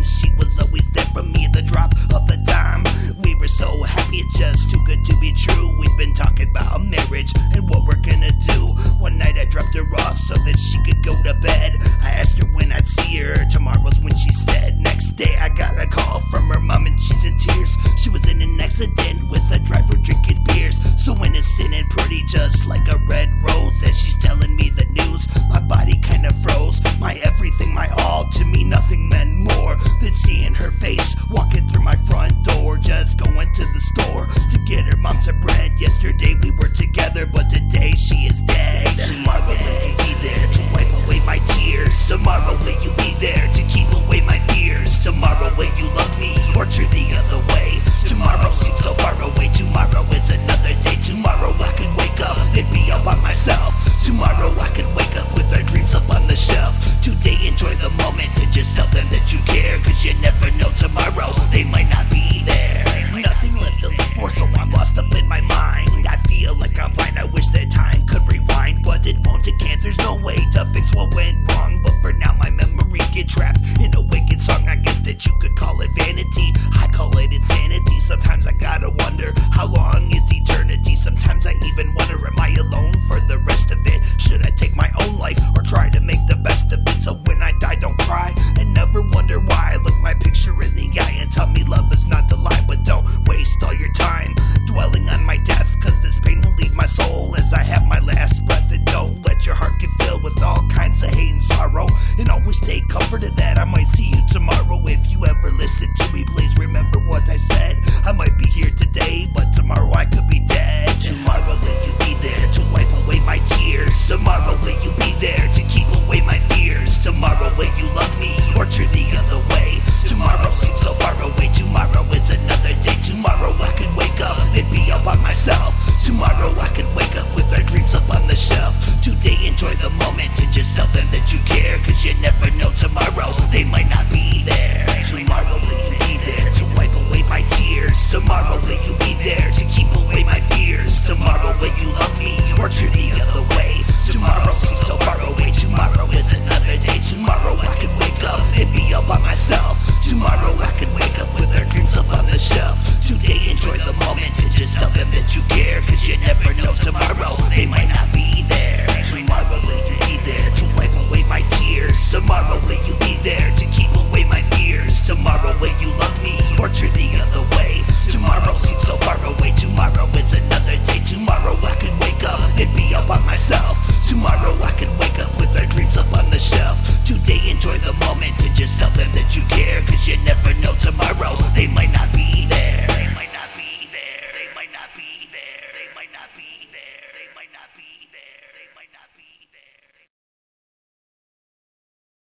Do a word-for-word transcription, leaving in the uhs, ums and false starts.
mind. She was always there for me at the drop of a dime. We were so happy, it's just too good to be true. We've been talking about marriage and what we're gonna do. One night I dropped her off so that she could go to bed. I asked her when I'd see her. Tomorrow's when she said. Next day I got a call from her mom and she's in tears. She was in an accident with a driver drinking beers. So innocent and pretty, just like a red rose. As she's telling me the news, my body kinda froze. My everything, my all, to me nothing meant more than seeing her face walking through my front door. Just going to the store to get her mom some bread. Yesterday we were together, but today she is dead. Tomorrow will you be there to wipe away my tears? Tomorrow will you be there to keep away my fears? Tomorrow will you love me or turn the other way? Tomorrow seems so far away. Tomorrow is another day. Tomorrow I could wake up and be all by myself. Tomorrow I could wake up with our dreams up on the shelf. Today enjoy the moment and just tell them that you care, cause you never know tomorrow they might not be there. Nothing left to live for, so I'm lost up in my mind. I feel like I'm blind, I wish that time could rewind, but it won't, it can't, there's no way to fix what went wrong. But for now my memories get trapped in a wicked song. I guess that you could call it vanity, I call it insanity. Sometimes I gotta wonder, how long is eternity? Sometimes I even wonder, am I alone for the rest of it? Should I take my own life or try to make the best of it? So when I die, don't cry and never wonder why. Look my picture in the eye and tell me love is not the lie. But don't waste all your time dwelling on my death, cause this pain will leave my soul as I have my last breath. And don't let your heart get filled with all kinds of hate and sorrow, and always stay comforted that I might see you tomorrow. If you ever listen to me, please remember what I said. I might be here today, but tomorrow I could be dead. Tomorrow will you be there to wipe away my tears? Tomorrow will you be there to keep away my fears? Tomorrow will you love me or turn the other way? Tomorrow seems so far away. Tomorrow is another day. Tomorrow I could wake up and be all by myself. Tomorrow I could wake up with our dreams up on the shelf. Today enjoy the moment and just tell them that you care, cause you never know tomorrow they might not be there. Tomorrow will you be there to wipe away my tears? Tomorrow will you be there to keep away my fears? Tomorrow will you love me or turn the other way? Tomorrow seems so far away. Tomorrow is another day. Tomorrow I could wake up and be all by myself. Tomorrow I could wake up with our dreams up on the shelf. Today enjoy the moment and just tell them that you care, cause you never know tomorrow they might not be there. Tomorrow will you be there to wipe away my tears? Tomorrow will you be there to keep away my fears? Tomorrow will you love me or turn the other way? Tomorrow seems so far away. Tomorrow is another day. Tomorrow I could wake up and be all by myself. Tomorrow I could wake up with our dreams up on the shelf. Today enjoy the moment and just tell them that you care, cause you never know tomorrow they might not be there.